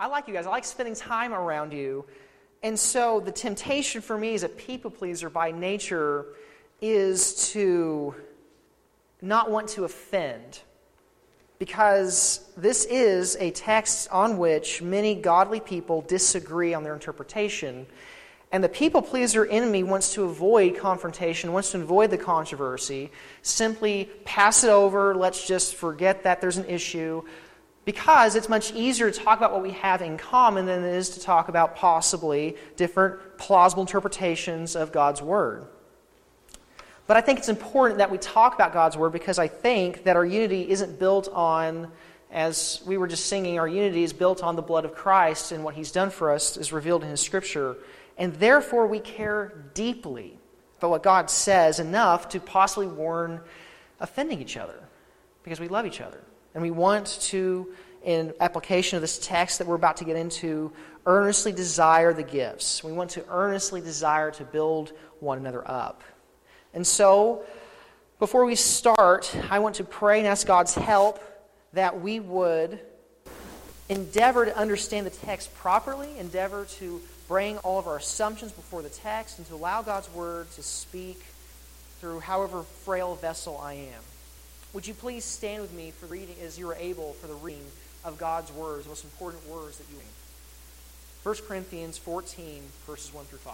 I like you guys. I like spending time around you. And so the temptation for me as a people pleaser by nature is to not want to offend. Because this is a text on which many godly people disagree on their interpretation. And the people pleaser in me wants to avoid confrontation, wants to avoid the controversy, simply pass it over, let's just forget that there's an issue, because it's much easier to talk about what we have in common than it is to talk about possibly different plausible interpretations of God's Word. But I think it's important that we talk about God's Word because I think that our unity isn't built on, as we were just singing, our unity is built on the blood of Christ and what He's done for us is revealed in His Scripture. And therefore we care deeply about what God says enough to possibly warn offending each other because we love each other. And we want to, in application of this text that we're about to get into, earnestly desire the gifts. We want to earnestly desire to build one another up. And so, before we start, I want to pray and ask God's help that we would endeavor to understand the text properly, endeavor to bring all of our assumptions before the text, and to allow God's Word to speak through however frail a vessel I am. Would you please stand with me for reading, as you are able, for the reading of God's words, the most important words that you read. 1 Corinthians 14, verses 1 through 5.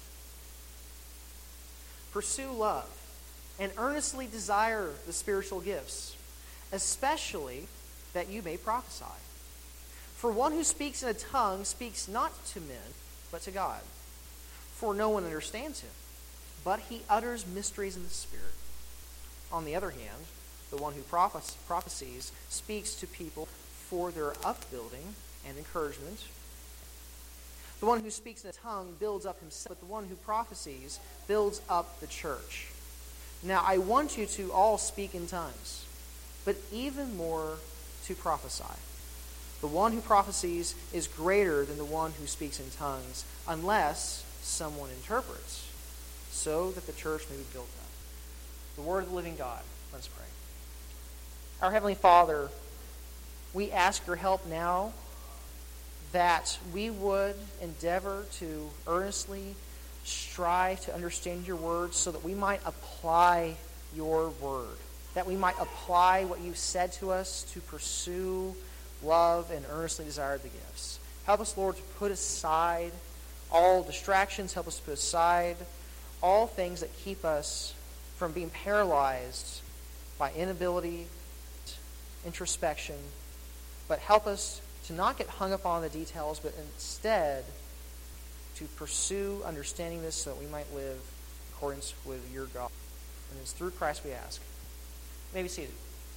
Pursue love and earnestly desire the spiritual gifts, especially that you may prophesy. For one who speaks in a tongue speaks not to men, but to God. For no one understands him, but he utters mysteries in the Spirit. On the other hand, the one who prophesies speaks to people for their upbuilding and encouragement. The one who speaks in a tongue builds up himself, but the one who prophesies builds up the church. Now I want you to all speak in tongues, but even more to prophesy. The one who prophesies is greater than the one who speaks in tongues, unless someone interprets, so that the church may be built up. The word of the living God. Let's pray. Our Heavenly Father, we ask your help now that we would endeavor to earnestly strive to understand your word so that we might apply your word, that we might apply what you've said to us to pursue, love, and earnestly desire the gifts. Help us, Lord, to put aside all distractions. Help us to put aside all things that keep us from being paralyzed by inability, introspection, but help us to not get hung up on the details, but instead to pursue understanding this so that we might live in accordance with your God. And it's through Christ we ask. You may be seated.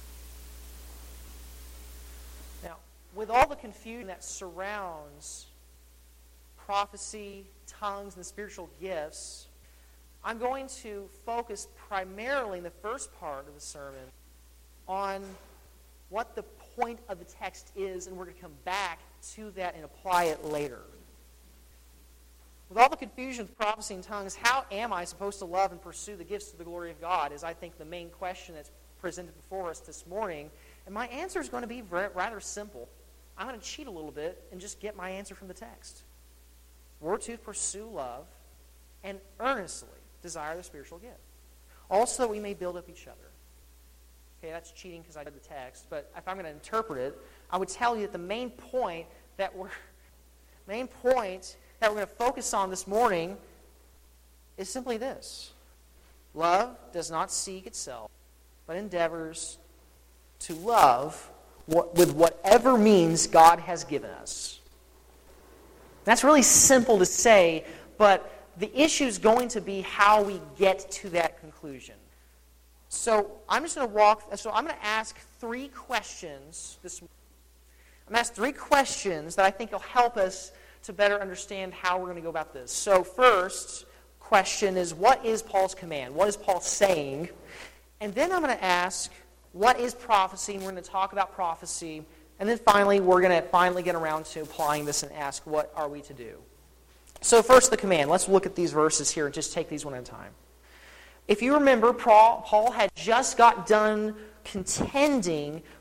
Now, with all the confusion that surrounds prophecy, tongues, and the spiritual gifts, I'm going to focus primarily in the first part of the sermon on what the point of the text is, and we're going to come back to that and apply it later. With all the confusion of prophecy and tongues, how am I supposed to love and pursue the gifts to the glory of God is, I think, the main question that's presented before us this morning. And my answer is going to be rather simple. I'm going to cheat a little bit and just get my answer from the text. We're to pursue love and earnestly desire the spiritual gift, also that we may build up each other. Okay, that's cheating because I read the text, but if I'm going to interpret it, I would tell you that the main point that we're going to focus on this morning is simply this. Love does not seek itself, but endeavors to love with whatever means God has given us. That's really simple to say, but the issue is going to be how we get to that conclusion. So I'm going to ask three questions this morning. I'm going to ask three questions that I think will help us to better understand how we're going to go about this. So first question is, what is Paul's command? What is Paul saying? And then I'm going to ask, what is prophecy? And we're going to talk about prophecy. And then finally, we're going to get around to applying this and ask, what are we to do? So first, the command. Let's look at these verses here and just take these one at a time. If you remember, Paul had just got done contending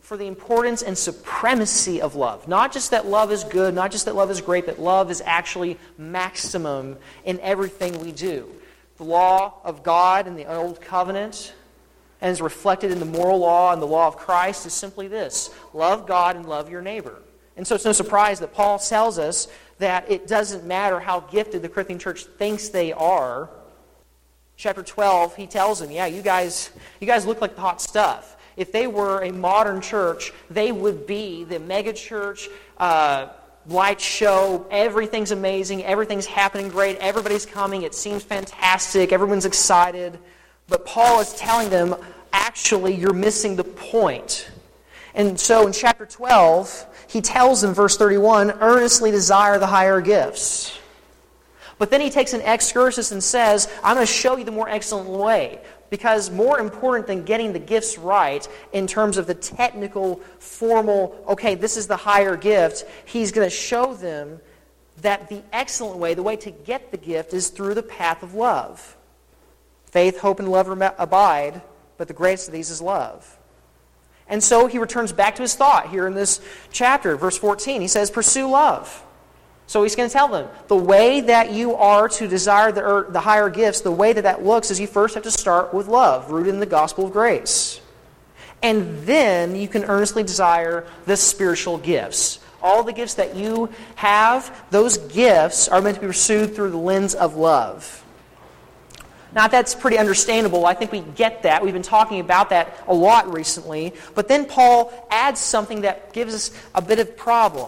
for the importance and supremacy of love. Not just that love is good, not just that love is great, but love is actually maximum in everything we do. The law of God in the Old Covenant, and is reflected in the moral law and the law of Christ, is simply this: love God and love your neighbor. And so it's no surprise that Paul tells us that it doesn't matter how gifted the Corinthian church thinks they are. Chapter 12, he tells them, yeah, you guys look like the hot stuff. If they were a modern church, they would be the mega church, light show, everything's amazing, everything's happening great, everybody's coming, it seems fantastic, everyone's excited. But Paul is telling them, actually, you're missing the point. And so in chapter 12, he tells them, verse 31, earnestly desire the higher gifts. But then he takes an excursus and says, I'm going to show you the more excellent way. Because more important than getting the gifts right in terms of the technical, formal, okay, this is the higher gift, he's going to show them that the excellent way, the way to get the gift, is through the path of love. Faith, hope, and love abide, but the greatest of these is love. And so he returns back to his thought here in this chapter, verse 14. He says, pursue love. So he's going to tell them, the way that you are to desire the higher gifts, the way that looks is you first have to start with love, rooted in the gospel of grace. And then you can earnestly desire the spiritual gifts. All the gifts that you have, those gifts are meant to be pursued through the lens of love. Now, that's pretty understandable. I think we get that. We've been talking about that a lot recently. But then Paul adds something that gives us a bit of problem.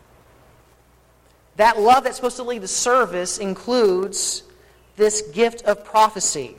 That love that's supposed to lead to service includes this gift of prophecy.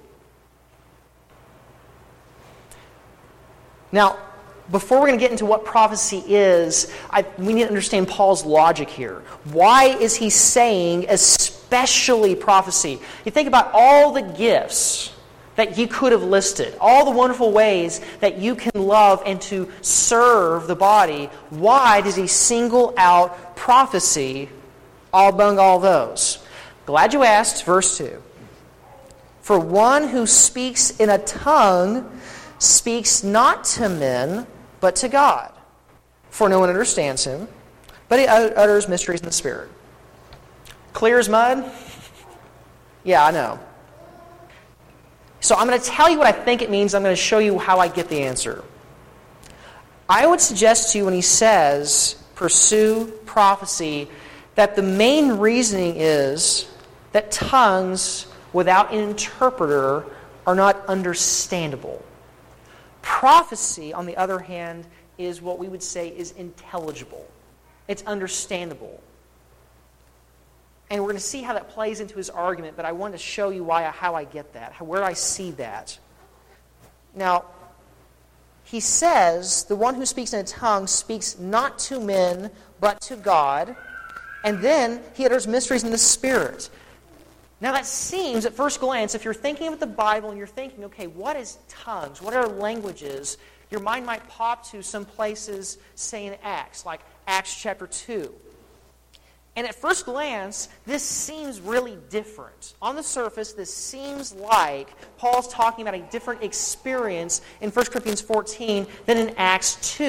Now, before we're going to get into what prophecy is, we need to understand Paul's logic here. Why is he saying especially prophecy? You think about all the gifts that you could have listed, all the wonderful ways that you can love and to serve the body. Why does he single out prophecy among all those? Glad you asked. Verse 2. For one who speaks in a tongue speaks not to men, but to God. For no one understands him, but he utters mysteries in the Spirit. Clear as mud? Yeah, I know. So I'm going to tell you what I think it means. I'm going to show you how I get the answer. I would suggest to you when he says, pursue prophecy, that the main reasoning is that tongues without an interpreter are not understandable. Prophecy, on the other hand, is what we would say is intelligible. It's understandable. And we're going to see how that plays into his argument, but I want to show you how I get that, where I see that. Now, he says, the one who speaks in a tongue speaks not to men, but to God. And then he utters mysteries in the Spirit. Now that seems, at first glance, if you're thinking of the Bible and you're thinking, okay, what is tongues? What are languages? Your mind might pop to some places, say in Acts, like Acts chapter 2. And at first glance, this seems really different. On the surface, this seems like Paul's talking about a different experience in 1 Corinthians 14 than in Acts 2.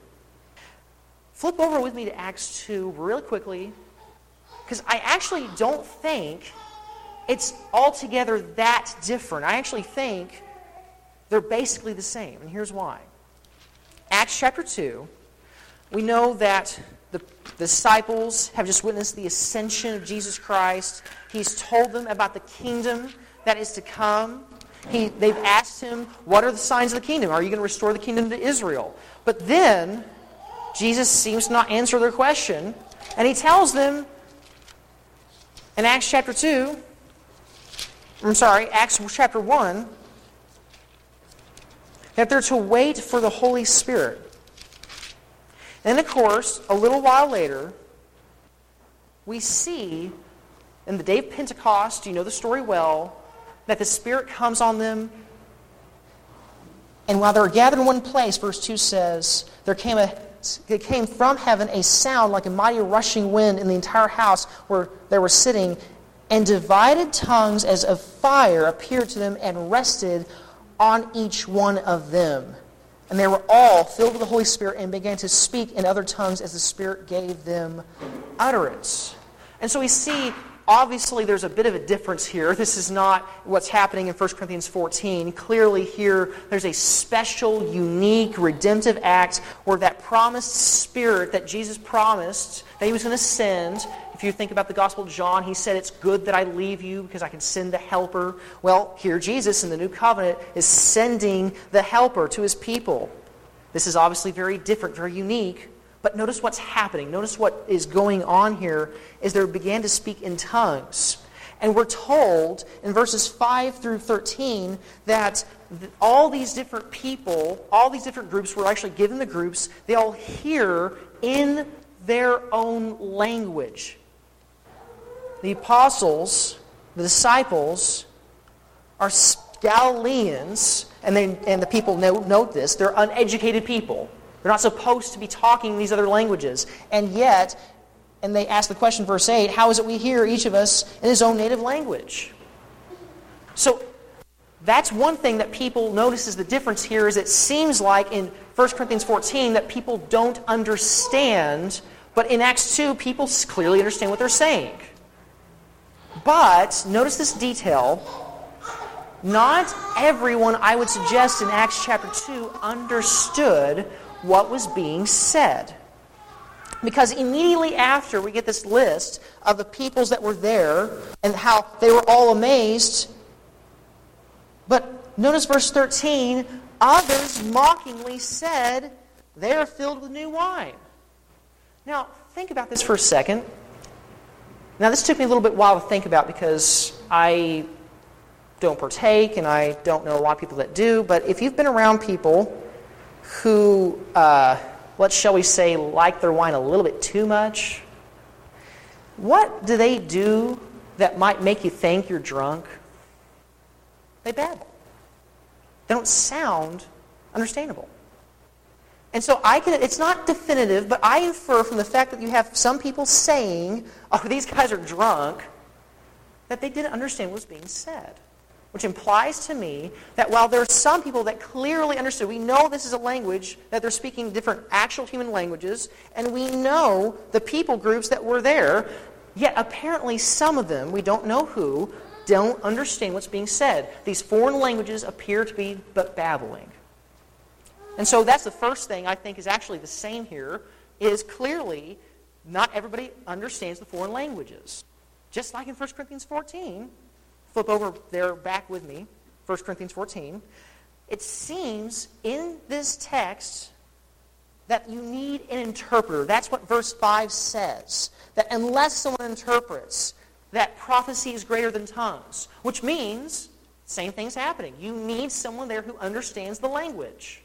Flip over with me to Acts 2 really quickly, because I actually don't think it's altogether that different. I actually think they're basically the same, and here's why. Acts chapter 2, we know that the disciples have just witnessed the ascension of Jesus Christ. He's told them about the kingdom that is to come. They've asked him, what are the signs of the kingdom? Are you going to restore the kingdom to Israel? But then Jesus seems to not answer their question, and he tells them in Acts chapter 1, that they're to wait for the Holy Spirit. And of course, a little while later, we see in the day of Pentecost, you know the story well, that the Spirit comes on them. And while they were gathered in one place, verse 2 says, there came from heaven a sound like a mighty rushing wind in the entire house where they were sitting, and divided tongues as of fire appeared to them and rested on each one of them. And they were all filled with the Holy Spirit and began to speak in other tongues as the Spirit gave them utterance. And so we see, obviously, there's a bit of a difference here. This is not what's happening in 1 Corinthians 14. Clearly here, there's a special, unique, redemptive act where that promised Spirit that Jesus promised that He was going to send. If you think about the Gospel of John, He said, it's good that I leave you because I can send the Helper. Well, here Jesus in the New Covenant is sending the Helper to His people. This is obviously very different, very unique. But notice what's happening. Notice what is going on here is they began to speak in tongues. And we're told in verses 5 through 13 that all these different people, all these different groups were actually given the groups. They all hear in their own language. The apostles, the disciples, are Galileans, and the people note this. They're uneducated people. They're not supposed to be talking these other languages. And yet, and they ask the question, verse 8, how is it we hear each of us in his own native language? So that's one thing that people notice is the difference here is it seems like in 1 Corinthians 14 that people don't understand, but in Acts 2, people clearly understand what they're saying. But notice this detail. Not everyone, I would suggest, in Acts chapter 2 understood what was being said. Because immediately after we get this list of the peoples that were there and how they were all amazed. But notice verse 13, others mockingly said, they are filled with new wine. Now, think about this for a second. Now, this took me a little bit while to think about because I don't partake and I don't know a lot of people that do. But if you've been around people who, shall we say, like their wine a little bit too much, what do they do that might make you think you're drunk? They babble. They don't sound understandable. And so it's not definitive, but I infer from the fact that you have some people saying, oh, these guys are drunk, that they didn't understand what was being said. Which implies to me that while there are some people that clearly understood, we know this is a language, that they're speaking different actual human languages, and we know the people groups that were there, yet apparently some of them, we don't know who, don't understand what's being said. These foreign languages appear to be but babbling. And so that's the first thing I think is actually the same here, is clearly not everybody understands the foreign languages. Just like in 1 Corinthians 14, flip over there back with me, 1 Corinthians 14, it seems in this text that you need an interpreter. That's what verse 5 says, that unless someone interprets, that prophecy is greater than tongues, which means same thing's happening. You need someone there who understands the language.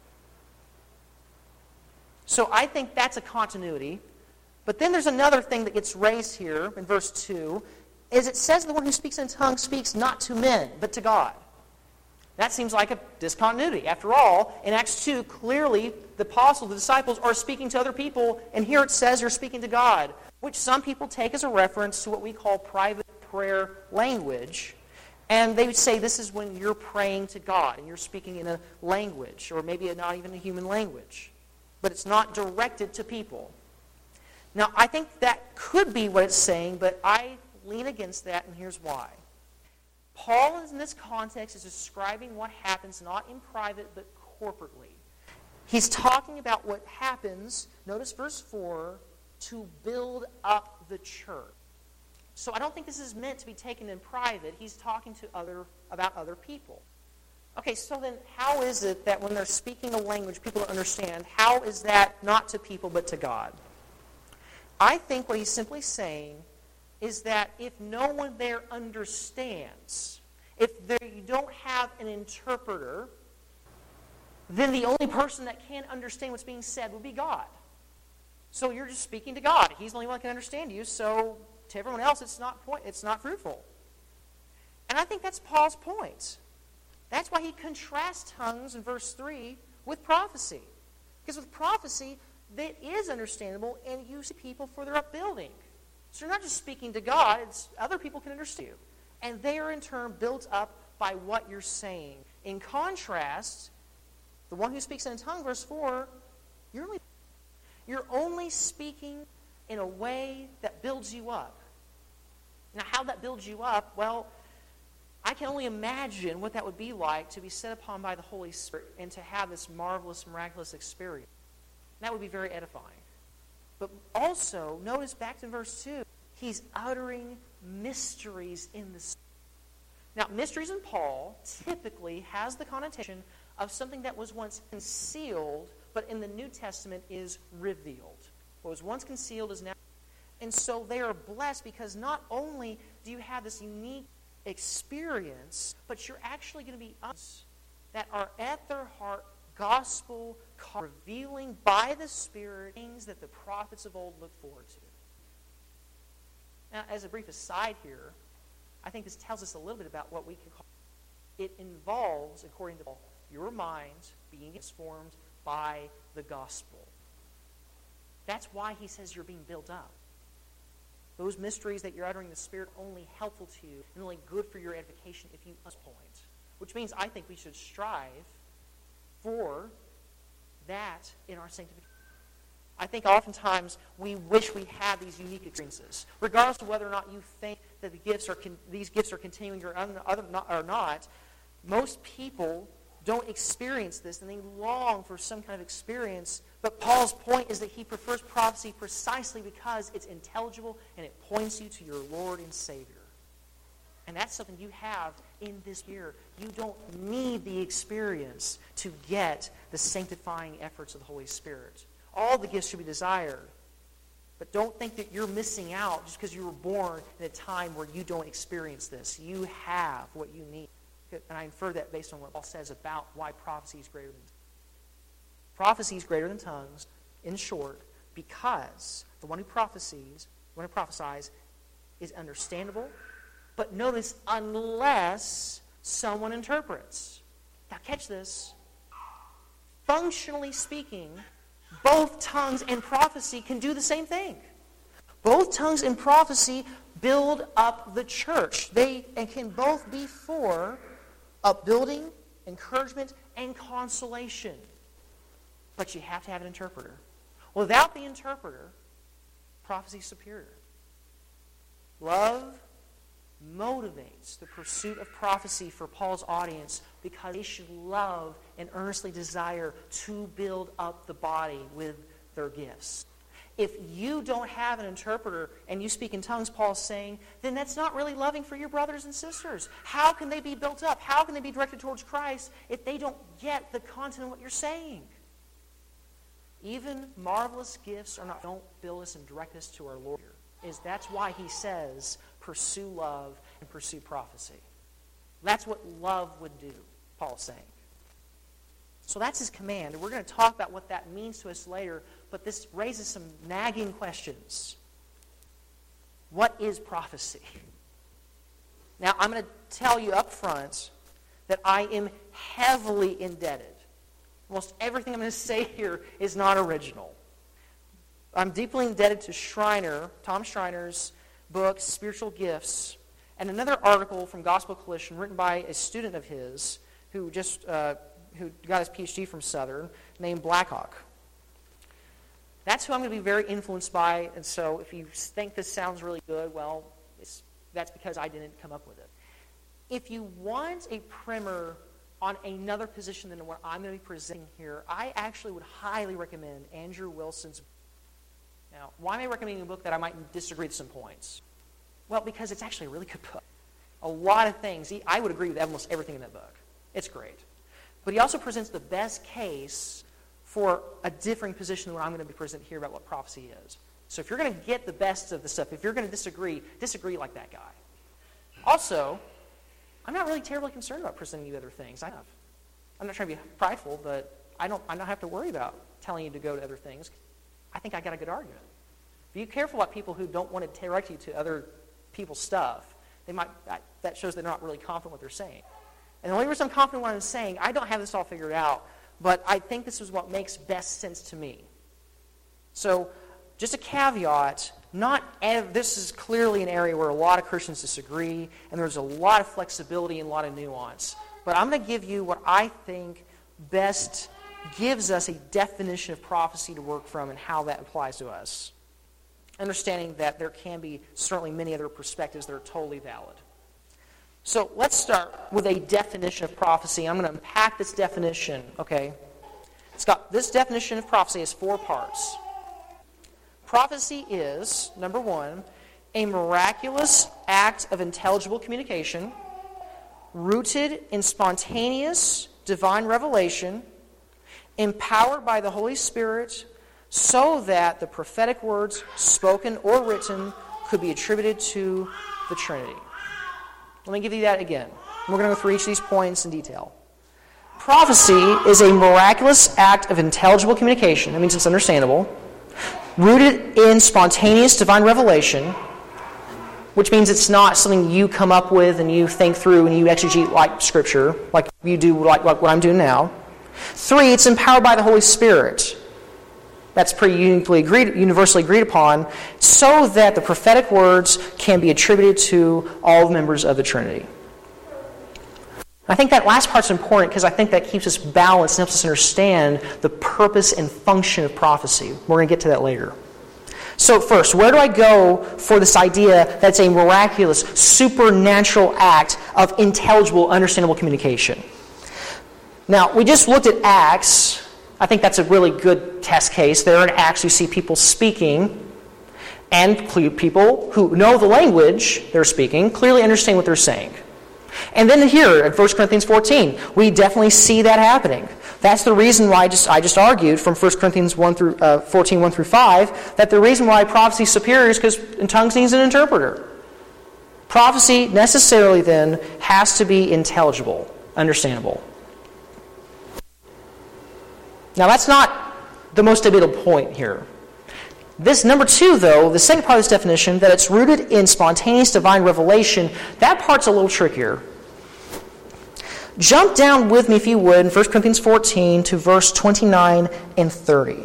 So I think that's a continuity. But then there's another thing that gets raised here in verse 2, is it says the one who speaks in tongues speaks not to men, but to God. That seems like a discontinuity. After all, in Acts 2, clearly the apostles, the disciples, are speaking to other people, and here it says they're speaking to God, which some people take as a reference to what we call private prayer language. And they would say this is when you're praying to God, and you're speaking in a language, or maybe not even a human language. But it's not directed to people. Now, I think that could be what it's saying, but I lean against that, and here's why. Paul, in this context, is describing what happens not in private, but corporately. He's talking about what happens, notice verse 4, to build up the church. So I don't think this is meant to be taken in private. He's talking to about other people. Okay, so then how is it that when they're speaking a language people don't understand, how is that not to people but to God? I think what he's simply saying is that if no one there understands, if you don't have an interpreter, then the only person that can understand what's being said would be God. So you're just speaking to God. He's the only one that can understand you, so to everyone else it's not fruitful. And I think that's Paul's point. That's why he contrasts tongues in verse 3 with prophecy. Because with prophecy, that is understandable and you see people for their upbuilding. So you're not just speaking to God, it's other people can understand you. And they are in turn built up by what you're saying. In contrast, The one who speaks in a tongue, verse 4, you're only speaking in a way that builds you up. Now, how that builds you up, well, I can only imagine what that would be like to be set upon by the Holy Spirit and to have this marvelous, miraculous experience. That would be very edifying. But also, notice back to verse 2, he's uttering mysteries in the Spirit. Now, mysteries in Paul typically has the connotation of something that was once concealed, but in the New Testament is revealed. What was once concealed is now. And so they are blessed because not only do you have this unique experience, but you're actually going to be us that are at their heart gospel, revealing by the Spirit things that the prophets of old looked forward to. Now, as a brief aside here, I think this tells us a little bit about what we can call it involves, according to Paul, your mind being transformed by the gospel. That's why he says you're being built up. Those mysteries that you're uttering in the Spirit are only helpful to you and only good for your edification if you point. Which means I think we should strive for that in our sanctification. I think oftentimes we wish we had these unique experiences. Regardless of whether or not you think that these gifts are continuing or not, most people don't experience this, and they long for some kind of experience. But Paul's point is that he prefers prophecy precisely because it's intelligible and it points you to your Lord and Savior. And that's something you have in this year. You don't need the experience to get the sanctifying efforts of the Holy Spirit. All the gifts should be desired. But don't think that you're missing out just because you were born in a time where you don't experience this. You have what you need. And I infer that based on what Paul says about why prophecy is greater than tongues. Prophecy is greater than tongues, in short, because the one who prophesies is understandable. But notice, unless someone interprets. Now catch this. Functionally speaking, both tongues and prophecy can do the same thing. Both tongues and prophecy build up the church. They can both be for upbuilding, encouragement, and consolation. But you have to have an interpreter. Without the interpreter, prophecy is superior. Love motivates the pursuit of prophecy for Paul's audience because they should love and earnestly desire to build up the body with their gifts. If you don't have an interpreter and you speak in tongues, Paul's saying, then that's not really loving for your brothers and sisters. How can they be built up? How can they be directed towards Christ if they don't get the content of what you're saying? Even marvelous gifts don't build us and direct us to our Lord. That's why he says, pursue love and pursue prophecy. That's what love would do, Paul's saying. So that's his command. And we're going to talk about what that means to us later, but this raises some nagging questions. What is prophecy? Now, I'm going to tell you up front that I am heavily indebted. Almost everything I'm going to say here is not original. I'm deeply indebted to Schreiner, Tom Schreiner's book, Spiritual Gifts, and another article from Gospel Coalition written by a student of his who got his PhD from Southern, named Blackhawk. That's who I'm going to be very influenced by, and so if you think this sounds really good, well, that's because I didn't come up with it. If you want a primer on another position than what I'm going to be presenting here, I actually would highly recommend Andrew Wilson's book. Now, why am I recommending a book that I might disagree with some points? Well, because it's actually a really good book. A lot of things. I would agree with almost everything in that book. It's great. But he also presents the best case for a differing position than what I'm going to be presenting here about what prophecy is. So if you're going to get the best of the stuff, if you're going to disagree like that guy. Also, I'm not really terribly concerned about presenting you other things. I'm not trying to be prideful, but I don't have to worry about telling you to go to other things. I think I got a good argument. Be careful about people who don't want to direct you to other people's stuff. That shows they're not really confident what they're saying. And the only reason I'm confident in what I'm saying, I don't have this all figured out, but I think this is what makes best sense to me. So, just a caveat, this is clearly an area where a lot of Christians disagree, and there's a lot of flexibility and a lot of nuance. But I'm going to give you what I think best gives us a definition of prophecy to work from and how that applies to us. Understanding that there can be certainly many other perspectives that are totally valid. So let's start with a definition of prophecy. I'm going to unpack this definition, okay? This definition of prophecy has 4 parts. Prophecy is, number 1, a miraculous act of intelligible communication rooted in spontaneous divine revelation, empowered by the Holy Spirit, so that the prophetic words, spoken or written, could be attributed to the Trinity. Let me give you that again. We're going to go through each of these points in detail. Prophecy is a miraculous act of intelligible communication. That means it's understandable. Rooted in spontaneous divine revelation, which means it's not something you come up with and you think through and you exegete like Scripture, like you do, like what I'm doing now. 3, it's empowered by the Holy Spirit. That's pretty universally agreed upon, so that the prophetic words can be attributed to all members of the Trinity. I think that last part's important because I think that keeps us balanced and helps us understand the purpose and function of prophecy. We're going to get to that later. So first, where do I go for this idea that's a miraculous, supernatural act of intelligible, understandable communication? Now, we just looked at Acts. I think that's a really good test case. There in Acts, you see people speaking, and people who know the language they're speaking clearly understand what they're saying. And then here, in 1 Corinthians 14, we definitely see that happening. That's the reason why I just argued from 1 Corinthians 14, 1 through 5, that the reason why prophecy is superior is because in tongues needs an interpreter. Prophecy necessarily then has to be intelligible, understandable. Now that's not the most debatable point here. This number 2, though, the second part of this definition, that it's rooted in spontaneous divine revelation, that part's a little trickier. Jump down with me, if you would, in 1 Corinthians 14 to verse 29 and 30.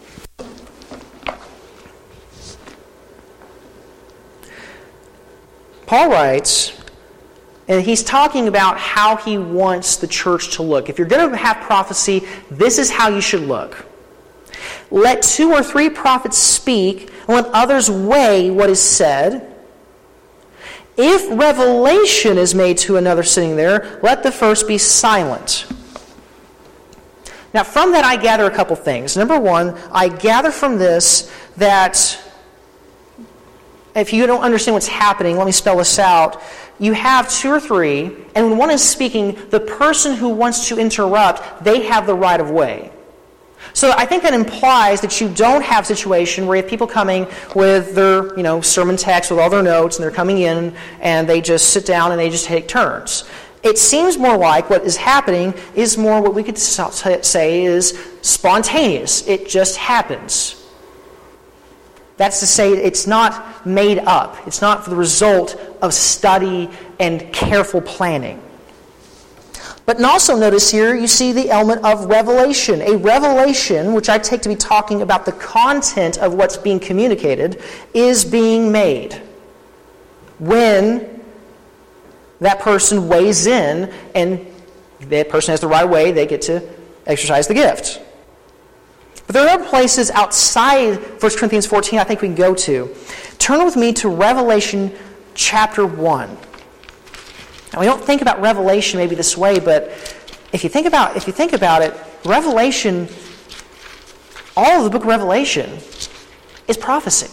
Paul writes, and he's talking about how he wants the church to look. If you're going to have prophecy, this is how you should look. Let 2 or 3 prophets speak, and let others weigh what is said. If revelation is made to another sitting there, let the first be silent. Now, from that I gather a couple things. Number 1, I gather from this that if you don't understand what's happening, let me spell this out. You have 2 or 3, and when one is speaking, the person who wants to interrupt, they have the right of way. So I think that implies that you don't have a situation where you have people coming with their sermon text with all their notes, and they're coming in, and they just sit down and they just take turns. It seems more like what is happening is more what we could say is spontaneous. It just happens. That's to say it's not made up. It's not the result of study and careful planning. But also notice here you see the element of revelation. A revelation, which I take to be talking about the content of what's being communicated, is being made when that person weighs in and that person has the right way, they get to exercise the gift. But there are other places outside 1 Corinthians 14 I think we can go to. Turn with me to Revelation chapter 1. Now, we don't think about Revelation maybe this way, but if you think about it, Revelation, all of the book of Revelation is prophecy.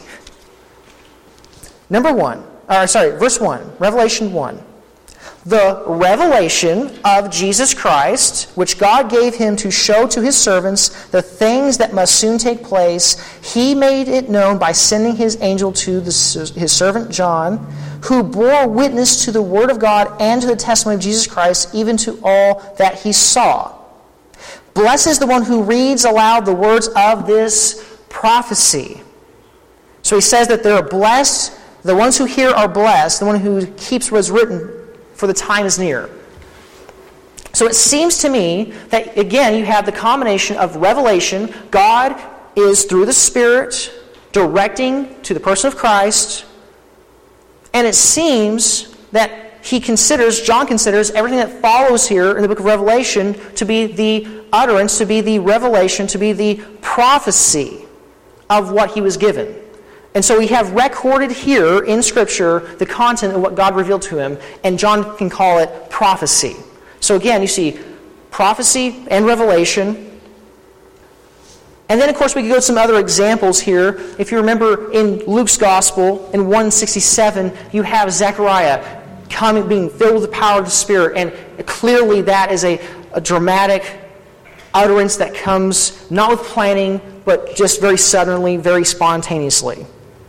Verse 1, Revelation 1. The revelation of Jesus Christ, which God gave him to show to his servants the things that must soon take place, he made it known by sending his angel to his servant John, who bore witness to the word of God and to the testimony of Jesus Christ, even to all that he saw. Blessed is the one who reads aloud the words of this prophecy. So he says that they are blessed, the ones who hear are blessed, the one who keeps what is written, for the time is near. So it seems to me that, again, you have the combination of revelation. God is, through the Spirit, directing to the person of Christ. And it seems that John considers everything that follows here in the book of Revelation to be the utterance, to be the revelation, to be the prophecy of what he was given. And so we have recorded here in Scripture the content of what God revealed to him, and John can call it prophecy. So again, you see prophecy and revelation. And then, of course, we could go to some other examples here. If you remember in Luke's Gospel, in 167, you have Zechariah being filled with the power of the Spirit. And clearly that is a dramatic utterance that comes not with planning, but just very suddenly, very spontaneously.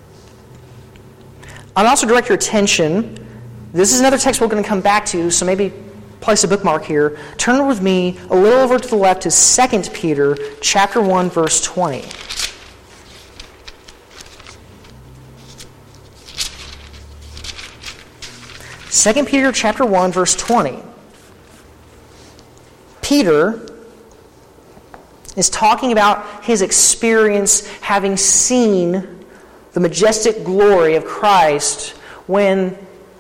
I'll also direct your attention. This is another text we're going to come back to, so maybe place a bookmark here. Turn with me a little over to the left to 2 Peter chapter 1, verse 20. 2 Peter chapter 1, verse 20. Peter is talking about his experience having seen the majestic glory of Christ when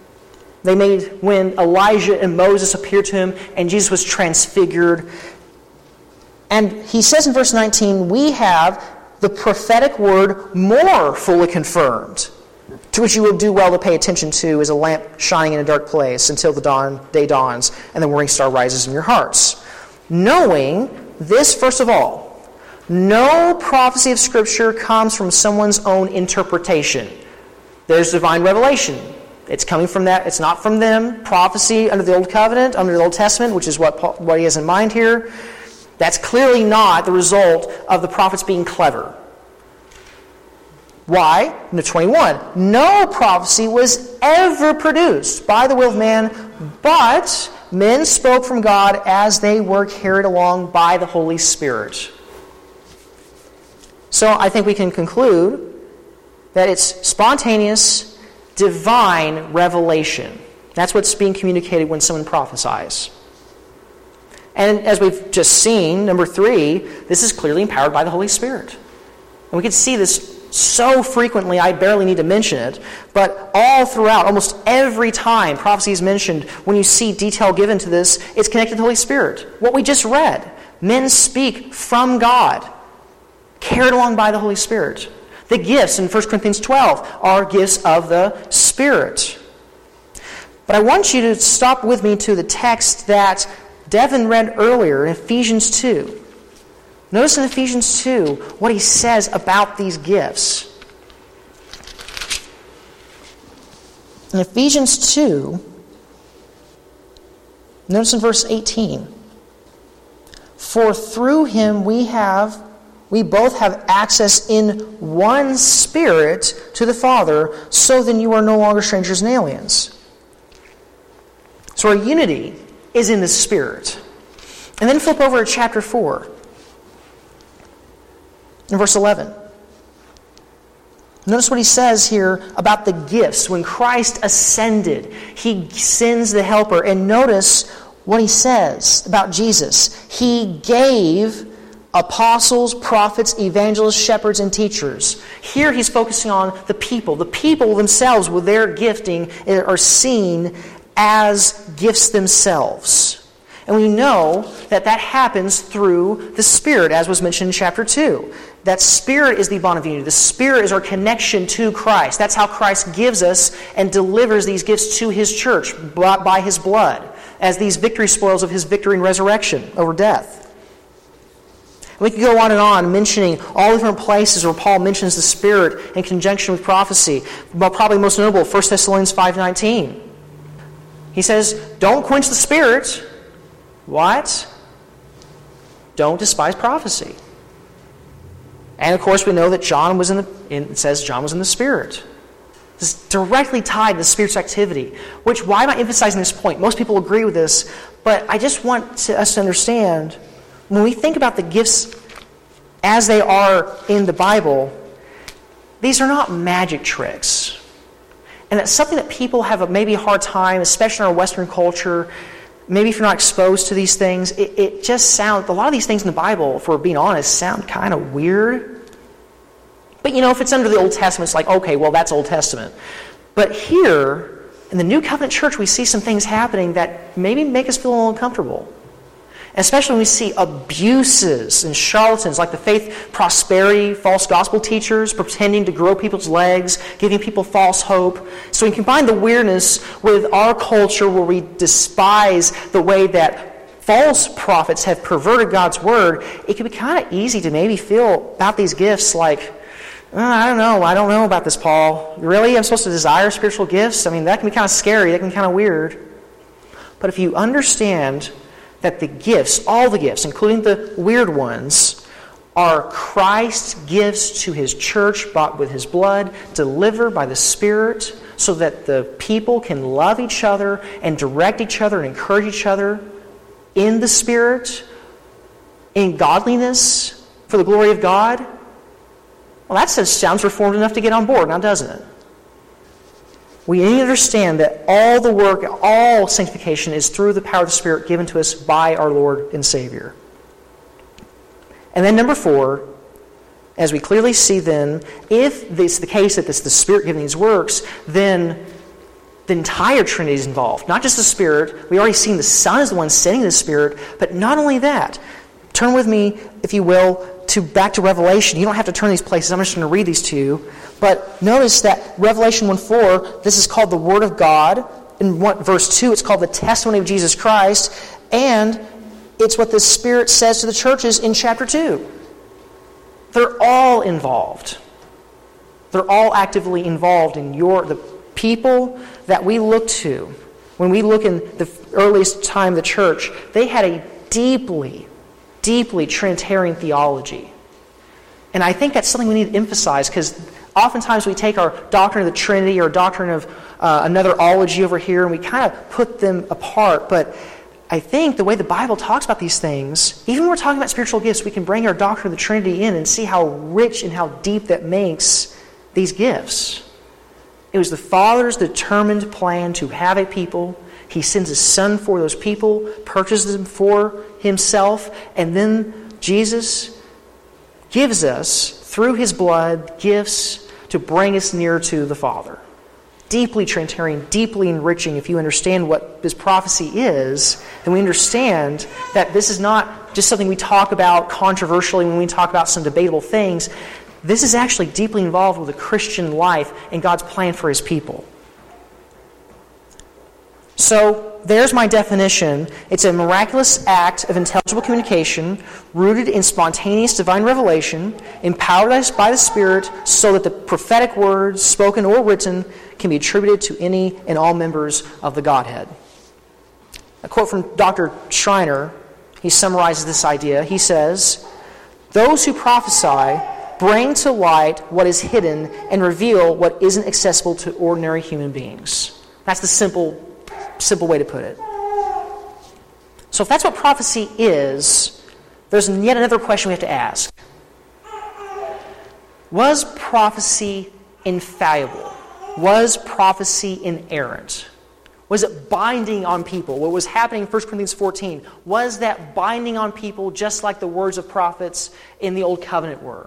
Elijah and Moses appeared to him and Jesus was transfigured. And he says in verse 19, we have the prophetic word more fully confirmed, to which you will do well to pay attention to as a lamp shining in a dark place until the day dawns and the morning star rises in your hearts. Knowing this, first of all, no prophecy of Scripture comes from someone's own interpretation. There's divine revelation. It's coming from that. It's not from them. Prophecy under the Old Covenant, under the Old Testament, which is what he has in mind here, that's clearly not the result of the prophets being clever. Why? Number 21. No prophecy was ever produced by the will of man, but men spoke from God as they were carried along by the Holy Spirit. So I think we can conclude that it's spontaneous, divine revelation. That's what's being communicated when someone prophesies. And as we've just seen, number 3, this is clearly empowered by the Holy Spirit. And we can see this so frequently, I barely need to mention it, but all throughout, almost every time prophecy is mentioned, when you see detail given to this, it's connected to the Holy Spirit. What we just read, men speak from God, carried along by the Holy Spirit. The gifts in 1 Corinthians 12 are gifts of the Spirit. But I want you to stop with me to the text that Devin read earlier in Ephesians 2. Notice in Ephesians 2 what he says about these gifts. In Ephesians 2, notice in verse 18. For through him we both have access in one Spirit to the Father, so then you are no longer strangers and aliens. So our unity is in the Spirit. And then flip over to chapter 4. In verse 11. Notice what he says here about the gifts. When Christ ascended, he sends the Helper. And notice what he says about Jesus. He gave apostles, prophets, evangelists, shepherds, and teachers. Here he's focusing on the people. The people themselves with their gifting are seen as gifts themselves. And we know that happens through the Spirit, as was mentioned in chapter 2. That Spirit is the bond of unity. The Spirit is our connection to Christ. That's how Christ gives us and delivers these gifts to His church by His blood, as these victory spoils of His victory and resurrection over death. We could go on mentioning all the different places where Paul mentions the Spirit in conjunction with prophecy. But probably most notable, 1 Thessalonians 5:19. He says, don't quench the Spirit. What? Don't despise prophecy. And of course we know that John was it says John was in the Spirit. This is directly tied to the Spirit's activity. Why am I emphasizing this point? Most people agree with this, but I just want us to understand, when we think about the gifts as they are in the Bible, these are not magic tricks. And that's something that people have maybe a hard time, especially in our Western culture. Maybe if you're not exposed to these things, it just sounds, a lot of these things in the Bible, if we're being honest, sound kind of weird. But if it's under the Old Testament, it's like, okay, well, that's Old Testament. But here, in the New Covenant Church, we see some things happening that maybe make us feel a little uncomfortable. Especially when we see abuses and charlatans like the faith prosperity, false gospel teachers pretending to grow people's legs, giving people false hope. So we combine the weirdness with our culture where we despise the way that false prophets have perverted God's word. It can be kind of easy to maybe feel about these gifts like, I don't know about this, Paul. Really? I'm supposed to desire spiritual gifts? I mean, that can be kind of scary. That can be kind of weird. But if you understand that the gifts, all the gifts, including the weird ones, are Christ's gifts to His church, bought with His blood, delivered by the Spirit, so that the people can love each other and direct each other and encourage each other in the Spirit, in godliness, for the glory of God. Well, that sounds reformed enough to get on board, now doesn't it? We need to understand that all the work, all sanctification is through the power of the Spirit given to us by our Lord and Savior. And then number 4, as we clearly see then, if it's the case that it's the Spirit giving these works, then the entire Trinity is involved. Not just the Spirit. We already seen the Son is the one sending the Spirit, but not only that. Turn with me, if you will, back to Revelation. You don't have to turn these places. I'm just going to read these to you. But notice that Revelation 1:4, this is called the Word of God. In verse 2, it's called the testimony of Jesus Christ. And it's what the Spirit says to the churches in chapter 2. They're all involved. They're all actively involved in the people that we look to. When we look in the earliest time of the church, they had a deeply Trinitarian theology. And I think that's something we need to emphasize, because oftentimes we take our doctrine of the Trinity or doctrine of another ology over here and we kind of put them apart. But I think the way the Bible talks about these things, even when we're talking about spiritual gifts, we can bring our doctrine of the Trinity in and see how rich and how deep that makes these gifts. It was the Father's determined plan to have a people. He sends His Son for those people, purchases them for Himself, and then Jesus gives us, through His blood, gifts to bring us nearer to the Father. Deeply Trinitarian, deeply enriching. If you understand what this prophecy is, then we understand that this is not just something we talk about controversially when we talk about some debatable things. This is actually deeply involved with the Christian life and God's plan for His people. So, there's my definition. It's a miraculous act of intelligible communication rooted in spontaneous divine revelation, empowered by the Spirit so that the prophetic words, spoken or written, can be attributed to any and all members of the Godhead. A quote from Dr. Schreiner, he summarizes this idea. He says, "Those who prophesy bring to light what is hidden and reveal what isn't accessible to ordinary human beings." That's the simple way to put it. So if that's what prophecy is, there's yet another question we have to ask. Was prophecy infallible? Was prophecy inerrant? Was it binding on people? What was happening in 1 Corinthians 14, was that binding on people just like the words of prophets in the Old Covenant were?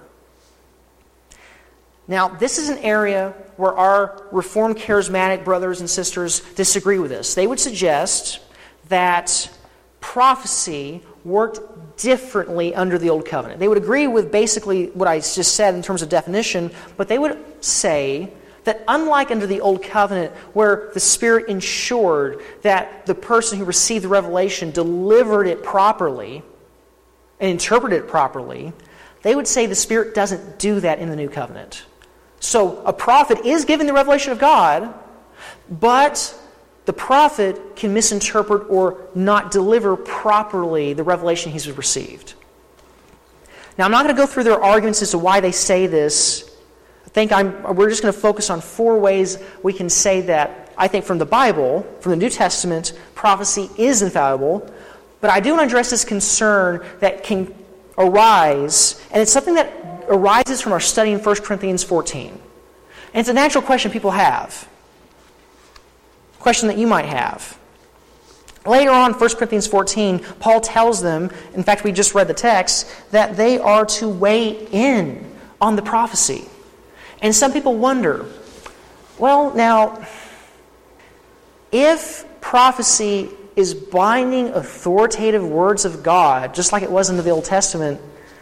Now, this is an area where our Reformed charismatic brothers and sisters disagree with us. They would suggest that prophecy worked differently under the Old Covenant. They would agree with basically what I just said in terms of definition, but they would say that unlike under the Old Covenant, where the Spirit ensured that the person who received the revelation delivered it properly and interpreted it properly, they would say the Spirit doesn't do that in the New Covenant. So a prophet is given the revelation of God, but the prophet can misinterpret or not deliver properly the revelation he's received. Now, I'm not going to go through their arguments as to why they say this. We're just going to focus on 4 ways we can say that, I think from the Bible, from the New Testament, prophecy is infallible. But I do want to address this concern that can arise, and it's something that arises from our study in 1 Corinthians 14. And it's a natural question people have. A question that you might have. Later on, 1 Corinthians 14, Paul tells them, in fact we just read the text, that they are to weigh in on the prophecy. And some people wonder, well now, if prophecy is binding, authoritative words of God, just like it was in the Old Testament,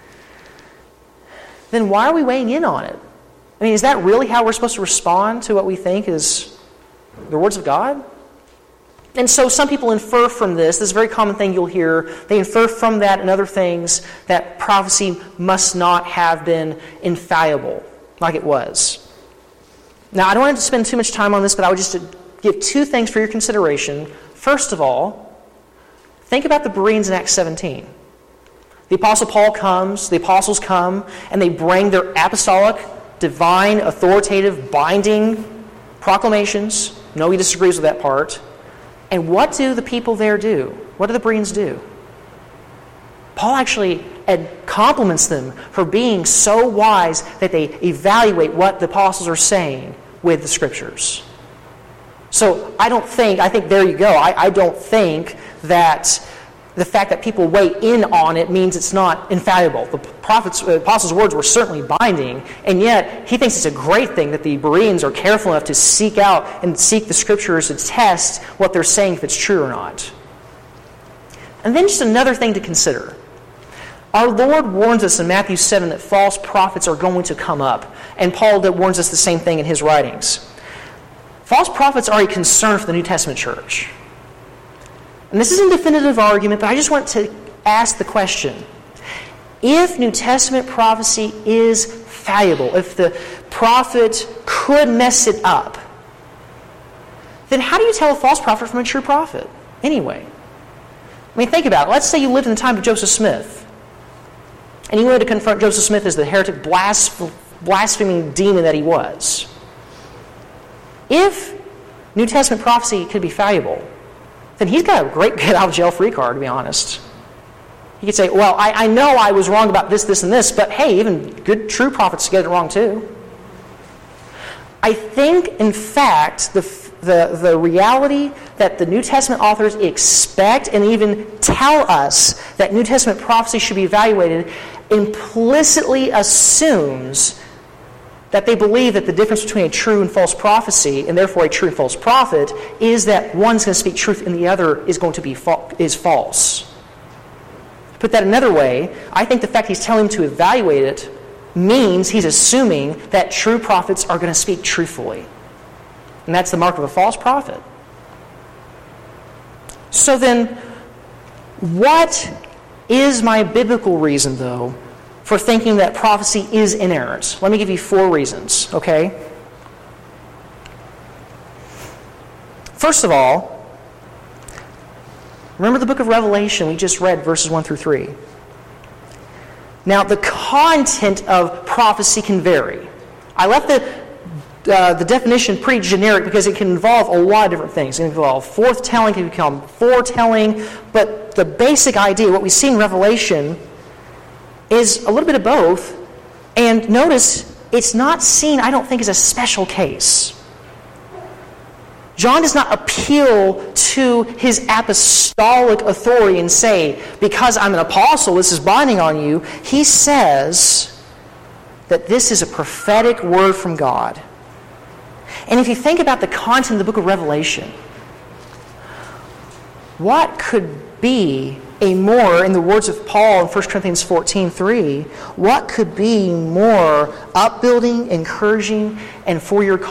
then why are we weighing in on it? I mean, is that really how we're supposed to respond to what we think is the words of God? And so some people infer from this is a very common thing you'll hear, they infer from that and other things that prophecy must not have been infallible, like it was. Now, I don't want to spend too much time on this, but I would just give two things for your consideration. First of all, think about the Bereans in Acts 17. The Apostle Paul comes, the apostles come, and they bring their apostolic, divine, authoritative, binding proclamations. Nobody disagrees with that part. And what do the people there do? What do the Bereans do? Paul actually compliments them for being so wise that they evaluate what the apostles are saying with the Scriptures. So I think there you go. I don't think that the fact that people weigh in on it means it's not infallible. The apostles' words were certainly binding, and yet he thinks it's a great thing that the Bereans are careful enough to seek out and seek the Scriptures to test what they're saying, if it's true or not. And then just another thing to consider. Our Lord warns us in Matthew 7 that false prophets are going to come up, and Paul warns us the same thing in his writings. False prophets are a concern for the New Testament church. And this isn't a definitive argument, but I just want to ask the question. If New Testament prophecy is fallible, if the prophet could mess it up, then how do you tell a false prophet from a true prophet anyway? I mean, think about it. Let's say you lived in the time of Joseph Smith, and you wanted to confront Joseph Smith as the heretic, blaspheming demon that he was. If New Testament prophecy could be fallible, then he's got a great get-out-of-jail-free card, to be honest. He could say, well, I know I was wrong about this, this, and this, but hey, even good, true prophets get it wrong too. I think, in fact, the reality that the New Testament authors expect and even tell us that New Testament prophecy should be evaluated implicitly assumes that they believe that the difference between a true and false prophecy, and therefore a true and false prophet, is that one's going to speak truth and the other is going to be false. Put that another way, I think the fact he's telling them to evaluate it means he's assuming that true prophets are going to speak truthfully. And that's the mark of a false prophet. So then, what is my biblical reason, though, for thinking that prophecy is inerrant? Let me give you 4 reasons, okay? First of all, remember the book of Revelation we just read, verses 1 through 3. Now, the content of prophecy can vary. I left the definition pretty generic because it can involve a lot of different things. It can involve forthtelling, it can become foretelling, but the basic idea, what we see in Revelation, is a little bit of both. And notice, it's not seen, I don't think, as a special case. John does not appeal to his apostolic authority and say, because I'm an apostle, this is binding on you. He says that this is a prophetic word from God. And if you think about the content of the book of Revelation, what could be a more, in the words of Paul in 1 Corinthians 14:3, what could be more upbuilding, encouraging, and for your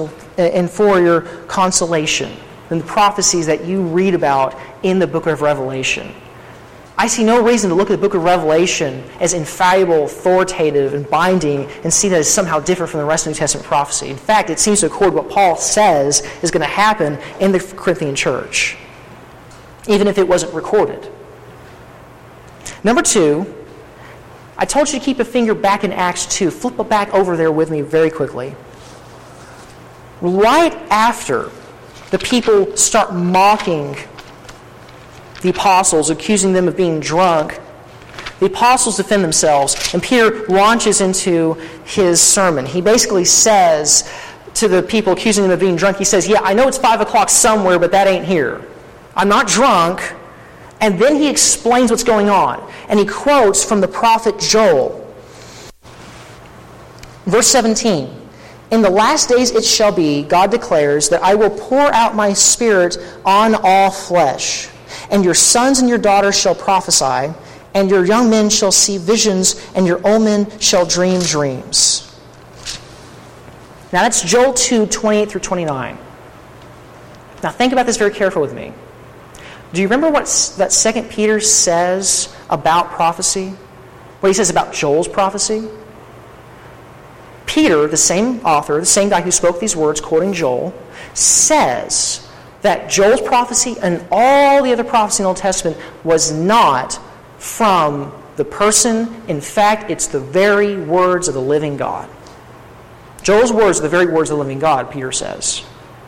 consolation than the prophecies that you read about in the book of Revelation? I see no reason to look at the book of Revelation as infallible, authoritative, and binding and see that as somehow different from the rest of New Testament prophecy. In fact, it seems to accord what Paul says is going to happen in the Corinthian church, even if it wasn't recorded. Number 2, I told you to keep a finger back in Acts 2. Flip it back over there with me very quickly. Right after the people start mocking the apostles, accusing them of being drunk, the apostles defend themselves, and Peter launches into his sermon. He basically says to the people accusing them of being drunk, he says, yeah, I know it's 5 o'clock somewhere, but that ain't here. I'm not drunk. And then he explains what's going on. And he quotes from the prophet Joel. Verse 17. In the last days it shall be, God declares, that I will pour out my Spirit on all flesh. And your sons and your daughters shall prophesy, and your young men shall see visions, and your old men shall dream dreams. Now that's Joel 2, 28 through 29. Now think about this very carefully with me. Do you remember what that 2 Peter says about prophecy? What he says about Joel's prophecy? Peter, the same author, the same guy who spoke these words, quoting Joel, says that Joel's prophecy and all the other prophecy in the Old Testament was not from the person. In fact, it's the very words of the living God. Joel's words are the very words of the living God, Peter says.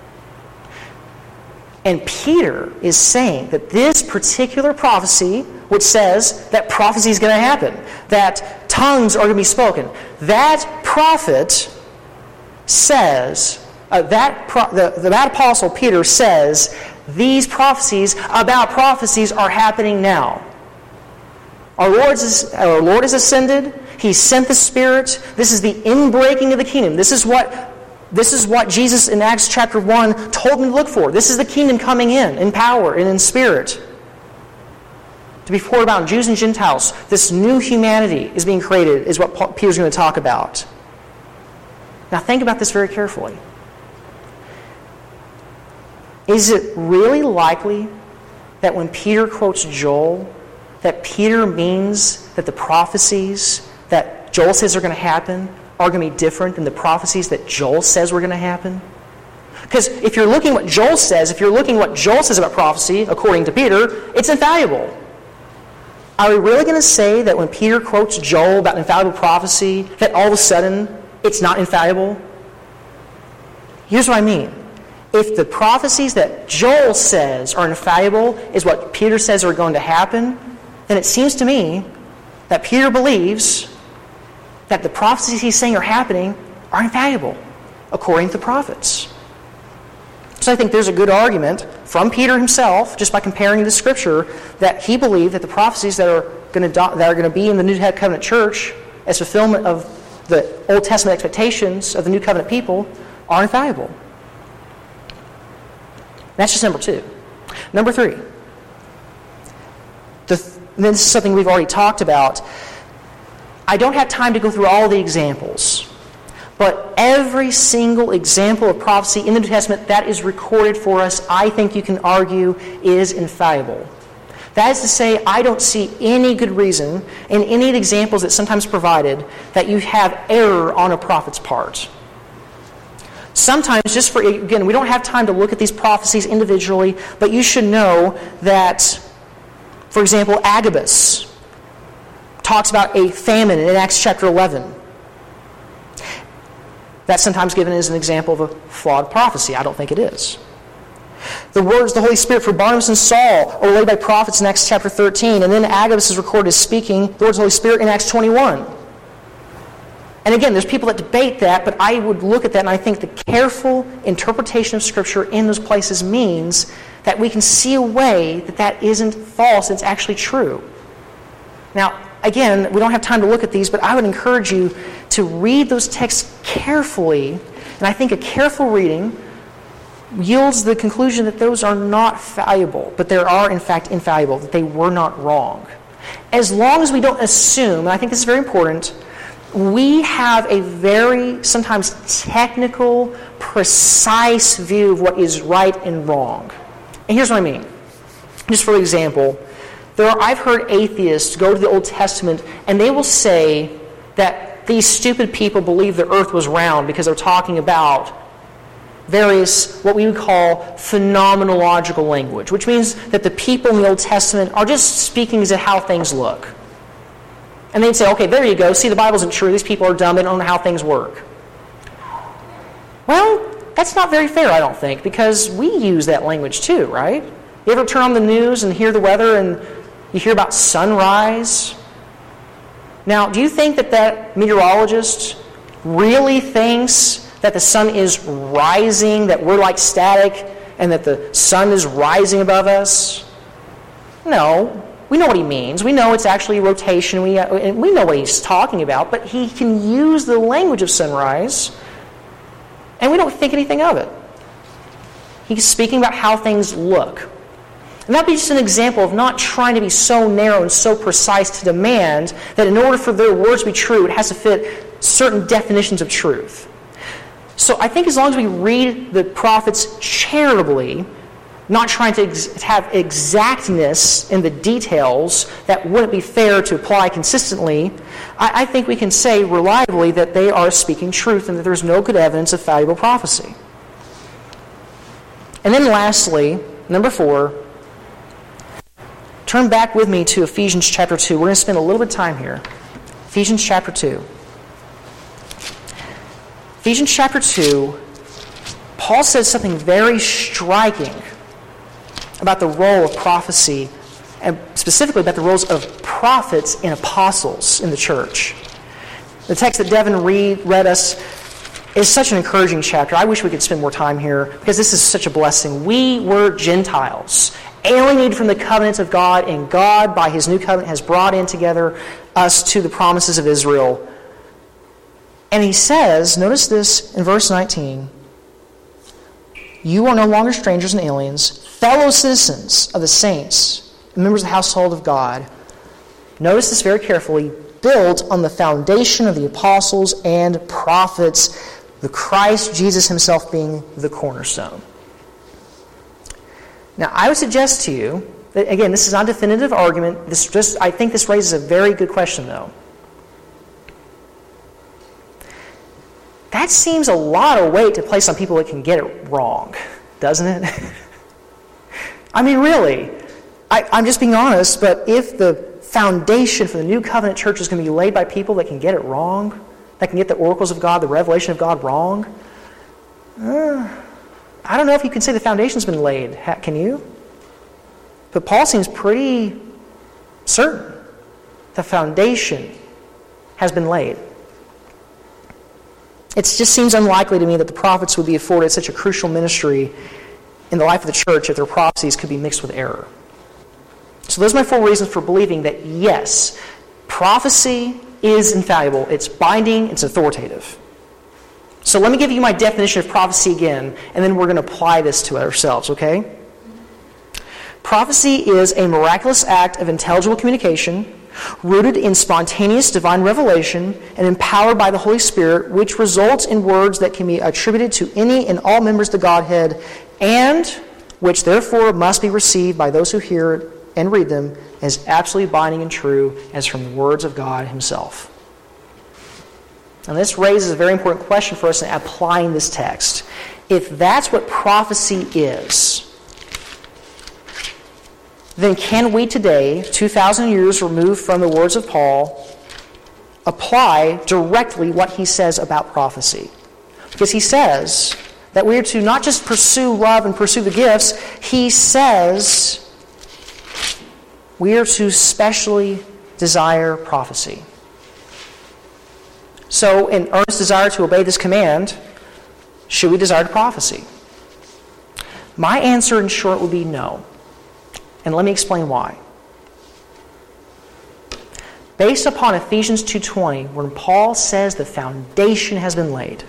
And Peter is saying that this particular prophecy, which says that prophecy is going to happen, that tongues are going to be spoken, that prophet says, that apostle Peter says, these prophecies about prophecies are happening now. Our Lord is ascended. He sent the Spirit. This is the inbreaking of the kingdom. This is what Jesus in Acts chapter 1 told them to look for. This is the kingdom coming in power and in spirit. To be poured out on Jews and Gentiles. This new humanity is being created, is what Peter's going to talk about. Now think about this very carefully. Is it really likely that when Peter quotes Joel, that Peter means that the prophecies that Joel says are going to happen are going to be different than the prophecies that Joel says were going to happen? Because if you're looking what Joel says, about prophecy, according to Peter, it's infallible. Are we really going to say that when Peter quotes Joel about infallible prophecy, that all of a sudden it's not infallible? Here's what I mean. If the prophecies that Joel says are infallible is what Peter says are going to happen, then it seems to me that Peter believes that the prophecies he's saying are happening are infallible, according to the prophets. So I think there's a good argument from Peter himself, just by comparing the Scripture, that he believed that the prophecies that are going to be in the New Covenant church as fulfillment of the Old Testament expectations of the New Covenant people are infallible. That's just number 2. Number 3. This is something we've already talked about. I don't have time to go through all the examples, but every single example of prophecy in the New Testament that is recorded for us, I think you can argue, is infallible. That is to say, I don't see any good reason in any of the examples that's sometimes provided that you have error on a prophet's part. Sometimes, again, we don't have time to look at these prophecies individually, but you should know that, for example, Agabus talks about a famine in Acts chapter 11. That's sometimes given as an example of a flawed prophecy. I don't think it is. The words of the Holy Spirit for Barnabas and Saul are relayed by prophets in Acts chapter 13, and then Agabus is recorded as speaking the words of the Holy Spirit in Acts 21. And again, there's people that debate that, but I would look at that and I think the careful interpretation of Scripture in those places means that we can see a way that that isn't false, it's actually true. Now, again, we don't have time to look at these, but I would encourage you to read those texts carefully, and I think a careful reading yields the conclusion that those are not fallible, but they are in fact infallible, that they were not wrong. As long as we don't assume, and I think this is very important, we have a very sometimes technical, precise view of what is right and wrong. And here's what I mean. Just for example, I've heard atheists go to the Old Testament and they will say that these stupid people believe the earth was round because they're talking about various, what we would call phenomenological language, which means that the people in the Old Testament are just speaking as to how things look. And they'd say, okay, there you go. See, the Bible isn't true. These people are dumb. They don't know how things work. Well, that's not very fair, I don't think, because we use that language too, right? You ever turn on the news and hear the weather and you hear about sunrise? Now, do you think that meteorologist really thinks that the sun is rising, that we're like static, and that the sun is rising above us? No. We know what he means. We know it's actually rotation. We know what he's talking about, but he can use the language of sunrise, and we don't think anything of it. He's speaking about how things look. And that would be just an example of not trying to be so narrow and so precise to demand that in order for their words to be true, it has to fit certain definitions of truth. So I think as long as we read the prophets charitably, not trying to have exactness in the details that wouldn't be fair to apply consistently, I think we can say reliably that they are speaking truth and that there's no good evidence of fallible prophecy. And then lastly, number 4, turn back with me to Ephesians chapter 2. We're going to spend a little bit of time here. Ephesians chapter 2. Ephesians chapter 2, Paul says something very striking about the role of prophecy, and specifically about the roles of prophets and apostles in the church. The text that Devin read us is such an encouraging chapter. I wish we could spend more time here because this is such a blessing. We were Gentiles, alienated from the covenants of God, and God, by His new covenant, has brought in together us to the promises of Israel. And he says, notice this in verse 19, you are no longer strangers and aliens, fellow citizens of the saints, and members of the household of God. Notice this very carefully, built on the foundation of the apostles and prophets, the Christ Jesus Himself being the cornerstone. Now, I would suggest to you that, again, this is not a definitive argument. I think this raises a very good question, though. That seems a lot of weight to place on people that can get it wrong, doesn't it? I mean, really. I'm just being honest, but if the foundation for the new covenant church is going to be laid by people that can get it wrong, that can get the oracles of God, the revelation of God wrong, I don't know if you can say the foundation's been laid. Can you? But Paul seems pretty certain the foundation has been laid. It just seems unlikely to me that the prophets would be afforded such a crucial ministry in the life of the church if their prophecies could be mixed with error. So those are my 4 reasons for believing that, yes, prophecy is infallible. It's binding. It's authoritative. So let me give you my definition of prophecy again, and then we're going to apply this to ourselves, okay? Prophecy is a miraculous act of intelligible communication rooted in spontaneous divine revelation and empowered by the Holy Spirit, which results in words that can be attributed to any and all members of the Godhead, and which therefore must be received by those who hear it and read them as absolutely binding and true as from the words of God Himself. And this raises a very important question for us in applying this text. If that's what prophecy is, then can we today, 2,000 years removed from the words of Paul, apply directly what he says about prophecy? Because he says that we are to not just pursue love and pursue the gifts, he says we are to specially desire prophecy. So, in earnest desire to obey this command, should we desire prophecy? My answer, in short, would be no. And let me explain why. Based upon Ephesians 2:20, when Paul says the foundation has been laid,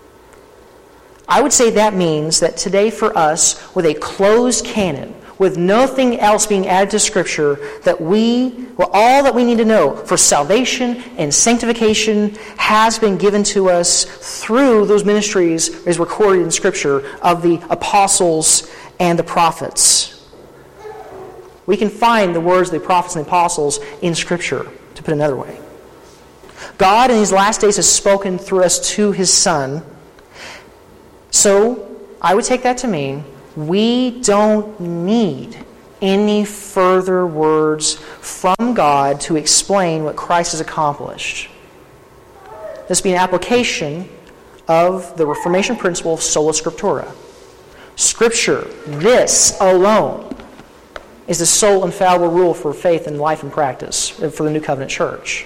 I would say that means that today for us, with a closed canon, with nothing else being added to Scripture, that all that we need to know for salvation and sanctification has been given to us through those ministries as recorded in Scripture of the apostles and the prophets. We can find the words of the prophets and the apostles in Scripture, to put it another way. God in these last days has spoken through us to His Son. So, I would take that to mean we don't need any further words from God to explain what Christ has accomplished. This would be an application of the Reformation principle of sola scriptura. Scripture, this alone, is the sole infallible rule for faith and life and practice for the New Covenant Church.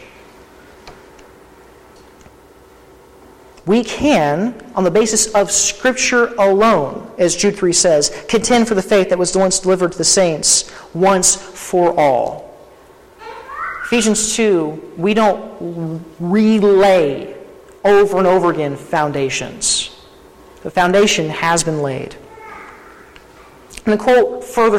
We can, on the basis of Scripture alone, as Jude 3 says, contend for the faith that was once delivered to the saints once for all. Ephesians 2, we don't relay over and over again foundations. The foundation has been laid. I'm going to quote further from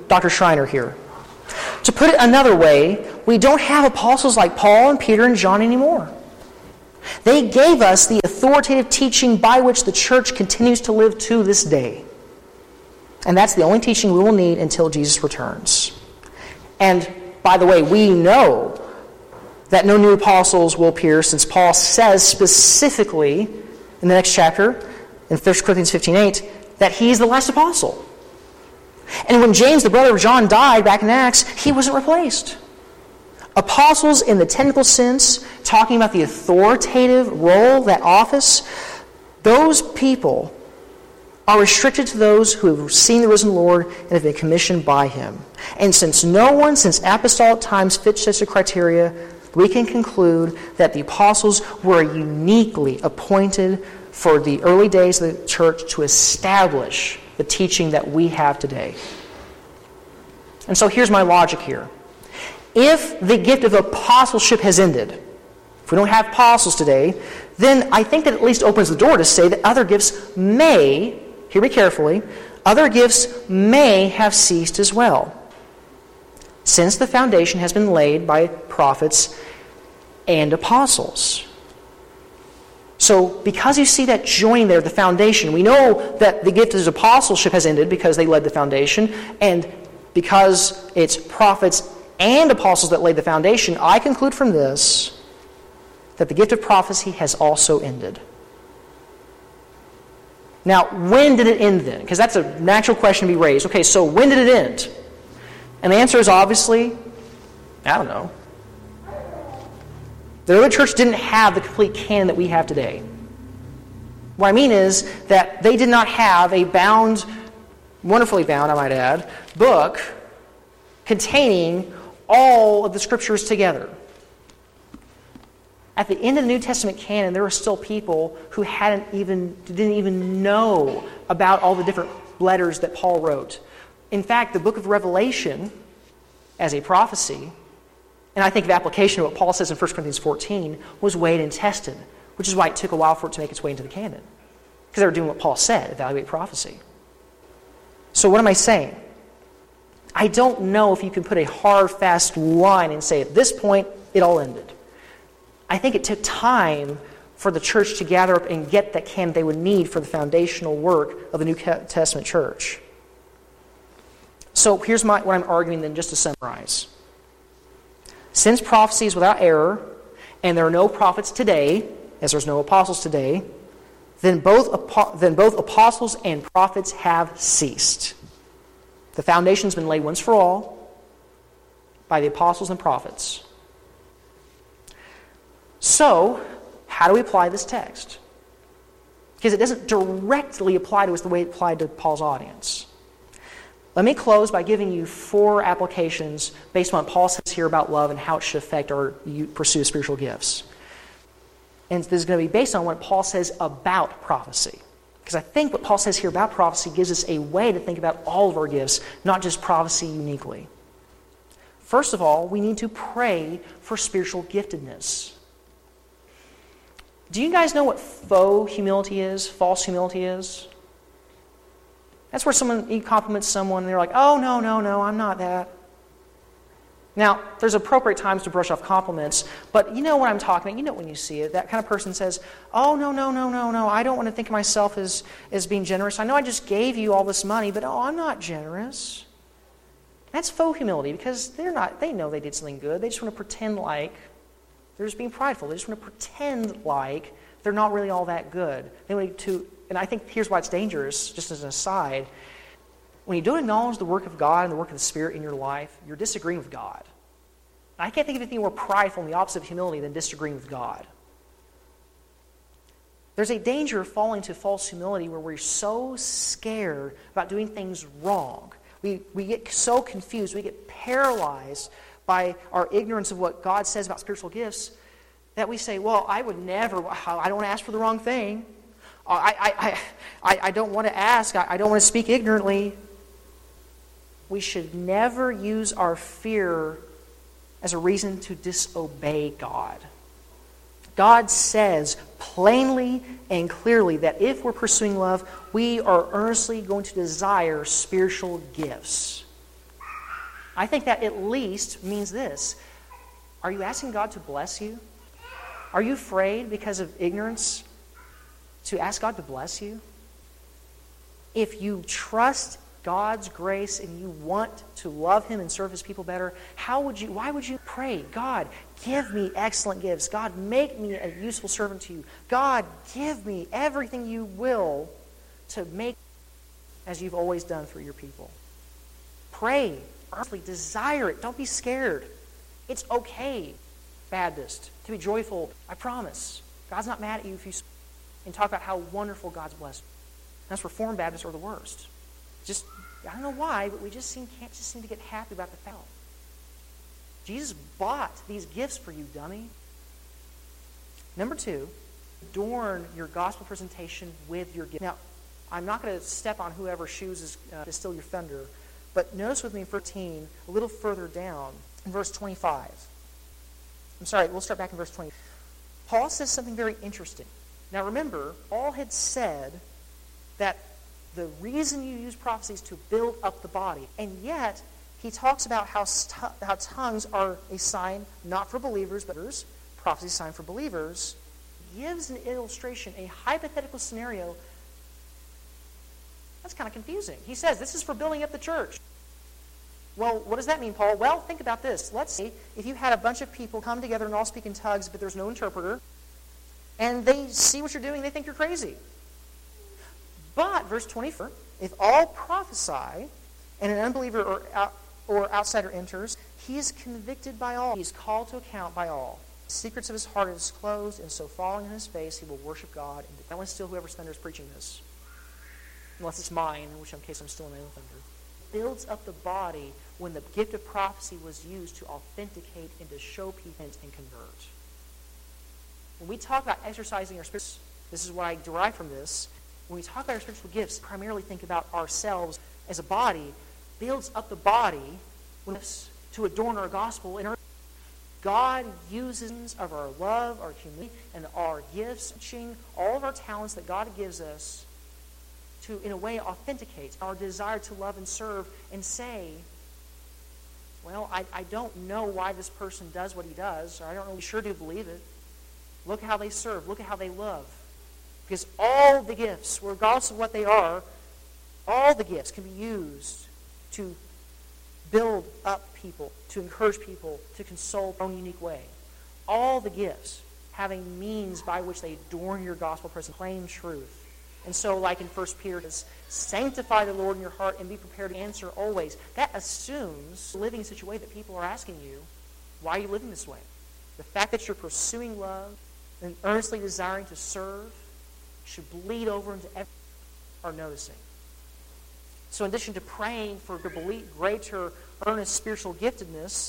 Dr. Schreiner here. To put it another way, we don't have apostles like Paul and Peter and John anymore. They gave us the authoritative teaching by which the church continues to live to this day. And that's the only teaching we will need until Jesus returns. And, by the way, we know that no new apostles will appear, since Paul says specifically in the next chapter, in 1 Corinthians 15:8, that he is the last apostle. And when James, the brother of John, died back in Acts, he wasn't replaced. Apostles in the technical sense, talking about the authoritative role, that office, those people are restricted to those who have seen the risen Lord and have been commissioned by Him. And since no one since apostolic times fits such a criteria, we can conclude that the apostles were uniquely appointed for the early days of the church to establish the teaching that we have today. And so here's my logic here. If the gift of apostleship has ended, if we don't have apostles today, then I think that at least opens the door to say that other gifts may, hear me carefully, other gifts may have ceased as well, since the foundation has been laid by prophets and apostles. So, because you see that joining there, the foundation, we know that the gift of apostleship has ended because they led the foundation, and because it's prophets and apostles that laid the foundation, I conclude from this that the gift of prophecy has also ended. Now, when did it end then? Because that's a natural question to be raised. Okay, so when did it end? And the answer is obviously, I don't know. The early church didn't have the complete canon that we have today. What I mean is that they did not have a bound, wonderfully bound, I might add, book containing all of the Scriptures together. At the end of the New Testament canon, there were still people who didn't even know about all the different letters that Paul wrote. In fact, the book of Revelation, as a prophecy, and I think the application of what Paul says in 1 Corinthians 14, was weighed and tested, which is why it took a while for it to make its way into the canon. Because they were doing what Paul said, evaluate prophecy. So what am I saying? I don't know if you can put a hard, fast line and say, at this point, it all ended. I think it took time for the church to gather up and get that canon they would need for the foundational work of the New Testament church. So here's what I'm arguing then, just to summarize. Since prophecy is without error, and there are no prophets today, as there's no apostles today, then both apostles and prophets have ceased. The foundation's been laid once for all by the apostles and prophets. So, how do we apply this text? Because it doesn't directly apply to us the way it applied to Paul's audience. Let me close by giving you 4 applications based on what Paul says here about love and how it should affect our pursuit of spiritual gifts. And this is going to be based on what Paul says about prophecy. Because I think what Paul says here about prophecy gives us a way to think about all of our gifts, not just prophecy uniquely. First of all, we need to pray for spiritual giftedness. Do you guys know what faux humility is, false humility is? That's where you compliment someone and they're like, oh, no, I'm not that. Now, there's appropriate times to brush off compliments, but you know what I'm talking about. You know when you see it. That kind of person says, oh, no, I don't want to think of myself as being generous. I know I just gave you all this money, but I'm not generous. That's faux humility because they know they did something good. They just want to pretend like they're just being prideful. They just want to pretend like they're not really all that good. They want to, and I think here's why it's dangerous, just as an aside. When you don't acknowledge the work of God and the work of the Spirit in your life, you're disagreeing with God. I can't think of anything more prideful and the opposite of humility than disagreeing with God. There's a danger of falling to false humility where we're so scared about doing things wrong. We get so confused, we get paralyzed by our ignorance of what God says about spiritual gifts that we say, well, I don't want to ask for the wrong thing. I don't want to ask. I don't want to speak ignorantly. We should never use our fear as a reason to disobey God. God says plainly and clearly that if we're pursuing love, we are earnestly going to desire spiritual gifts. I think that at least means this. Are you asking God to bless you? Are you afraid because of ignorance to ask God to bless you? If you trust God's grace and you want to love Him and serve His people better, why would you pray, God, give me excellent gifts. God, make me a useful servant to you. God, give me everything you will to make as you've always done for your people. Pray, earnestly, desire it. Don't be scared. It's okay, Baptist, to be joyful. I promise. God's not mad at you if you and talk about how wonderful God's blessed you. That's Reformed Baptists are the worst. Just, I don't know why, but we can't just seem to get happy about the fact. Jesus bought these gifts for you, dummy. Number 2, adorn your gospel presentation with your gift. Now, I'm not going to step on whoever shoes is to steal your thunder, but notice with me in 13, a little further down, in verse 25. I'm sorry, we'll start back in verse 20. Paul says something very interesting. Now remember, Paul had said that the reason you use prophecies to build up the body, and yet he talks about how tongues are a sign not for believers, but prophecy is a sign for believers. He gives an illustration, a hypothetical scenario. That's kind of confusing. He says, this is for building up the church. Well, what does that mean, Paul? Well, think about this. Let's say if you had a bunch of people come together and all speak in tongues, but there's no interpreter, and they see what you're doing, they think you're crazy. But, verse 24, if all prophesy, and an unbeliever or outsider enters, he is convicted by all. He is called to account by all. The secrets of his heart are disclosed, and so falling on his face, he will worship God. And that one's still whoever's thunder is preaching this. Unless it's mine, in which case I'm still in my own thunder. Builds up the body when the gift of prophecy was used to authenticate and to show people and convert. When we talk about exercising our spirits, this is what I derive from this. When we talk about our spiritual gifts, primarily think about ourselves as a body, builds up the body to adorn our gospel. And God uses of our love, our humility, and our gifts, all of our talents that God gives us to, in a way, authenticate our desire to love and serve and say, well, I don't know why this person does what he does, or I don't know, we sure do believe it. Look at how they serve. Look at how they love. Because all the gifts, regardless of what they are, all the gifts can be used to build up people, to encourage people, to console in their own unique way. All the gifts having means by which they adorn your gospel, proclaim truth. And so, like in 1 Peter, it says, sanctify the Lord in your heart and be prepared to answer always. That assumes living in such a way that people are asking you, why are you living this way? The fact that you're pursuing love and earnestly desiring to serve should bleed over into everything are noticing. So in addition to praying for greater earnest spiritual giftedness,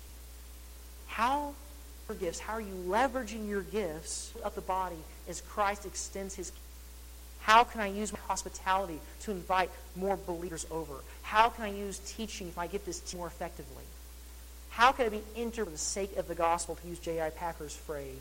how are you leveraging your gifts of the body as Christ extends His kingdom? How can I use my hospitality to invite more believers over? How can I use teaching if I get this more effectively? How can I be entered for the sake of the gospel, to use J.I. Packer's phrase?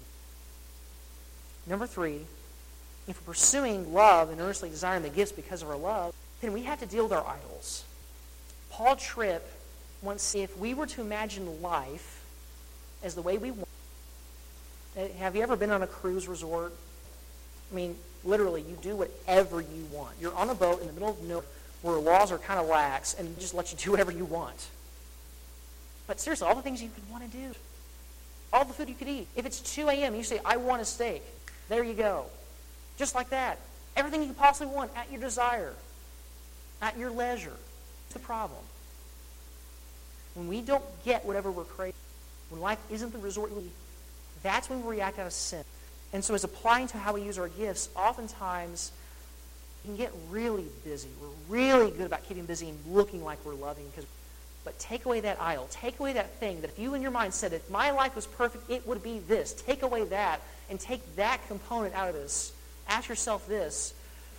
Number 3, if we're pursuing love and earnestly desiring the gifts because of our love, then we have to deal with our idols. Paul Tripp once said, if we were to imagine life as the way we want, have you ever been on a cruise resort? I mean, literally, you do whatever you want. You're on a boat in the middle of nowhere where laws are kind of lax and just let you do whatever you want. But seriously, all the things you could want to do, all the food you could eat. If it's 2 a.m., you say, I want a steak. There you go. Just like that. Everything you could possibly want at your desire, at your leisure. What's the problem? When we don't get whatever we're craving, when life isn't the resort we need, that's when we react out of sin. And so as applying to how we use our gifts, oftentimes we can get really busy. We're really good about keeping busy and looking like we're loving. But take away that idol. Take away that thing that if you in your mind said, if my life was perfect, it would be this. Take away that and take that component out of this. Ask yourself this.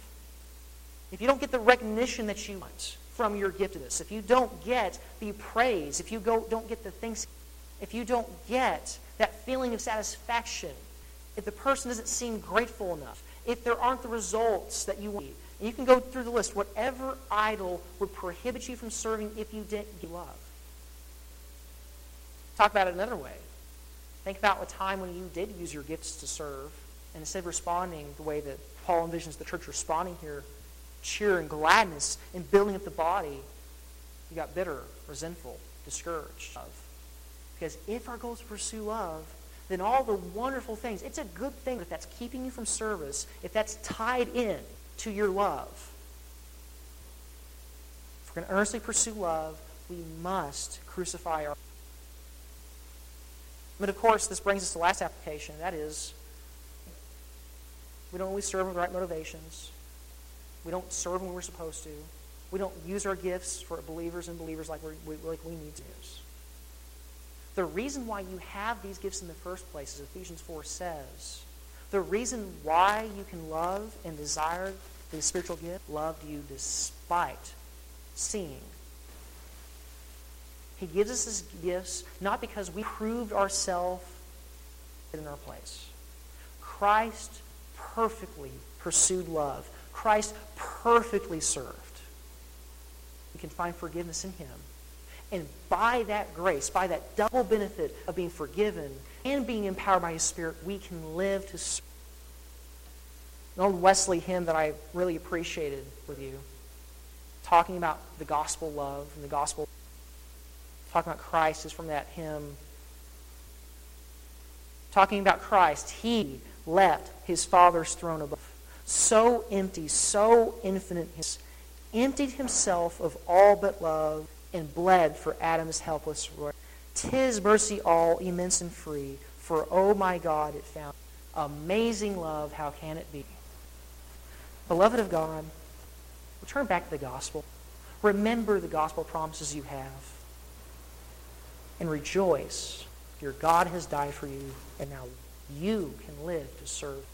If you don't get the recognition that you want from your giftedness, if you don't get the praise, if you don't get the things, if you don't get that feeling of satisfaction, if the person doesn't seem grateful enough, if there aren't the results that you want, and you can go through the list, whatever idol would prohibit you from serving if you didn't give love. Talk about it another way. Think about a time when you did use your gifts to serve, and instead of responding the way that Paul envisions the church responding here, cheer and gladness and building up the body, you got bitter, resentful, discouraged. Because if our goal is to pursue love, then all the wonderful things, it's a good thing if that's keeping you from service, if that's tied in to your love. If we're going to earnestly pursue love, we must crucify our... But of course, this brings us to the last application. That is, we don't always serve with the right motivations. We don't serve when we're supposed to. We don't use our gifts for believers and believers like we need to use. The reason why you have these gifts in the first place, as Ephesians 4 says, the reason why you can love and desire the spiritual gift, loved you despite seeing. He gives us his gifts not because we proved ourselves in our place. Christ perfectly pursued love. Christ perfectly served. We can find forgiveness in him. And by that grace, by that double benefit of being forgiven and being empowered by his Spirit, we can live to serve. An old Wesley hymn that I really appreciated with you, talking about the gospel love and the gospel, talking about Christ, is from that hymn. Talking about Christ, he left his Father's throne above. So empty, so infinite, emptied himself of all but love, and bled for Adam's helpless roy. 'Tis mercy all, immense and free, for, oh my God, it found amazing love, how can it be? Beloved of God, return back to the gospel. Remember the gospel promises you have. And rejoice. Your God has died for you, and now you can live to serve.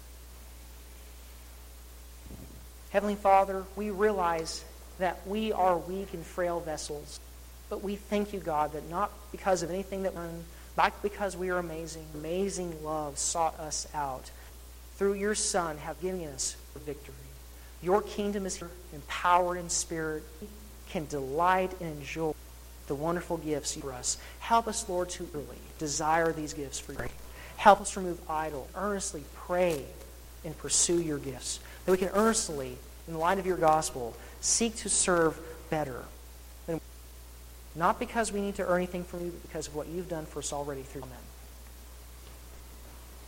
Heavenly Father, we realize that we are weak and frail vessels. But we thank you, God, that not because of anything that we've done, but because we are amazing. Amazing love sought us out. Through your Son have given us victory. Your kingdom is here, empowered in spirit, can delight and enjoy the wonderful gifts for us. Help us, Lord, to really desire these gifts for you. Help us remove idle, earnestly pray and pursue your gifts, that we can earnestly, in the light of your gospel, seek to serve better. Not because we need to earn anything from you, but because of what you've done for us already through them.